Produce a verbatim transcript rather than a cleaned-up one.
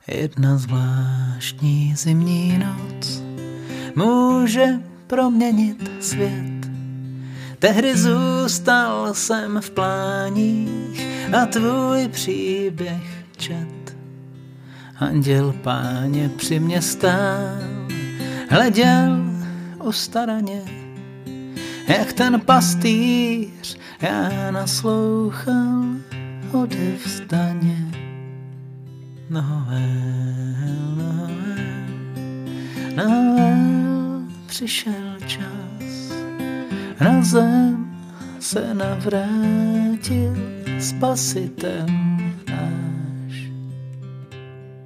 Jedna zvláštní zimní noc může proměnit svět. Tehdy zůstal jsem v pláních a tvůj příběh čet. Anděl Páně při mě stál, hleděl ustaraně, jak ten pastýř, já naslouchal odevzdaně. Noel, Noel, Noel, přišel čas, na zem se navrátil Spasitel.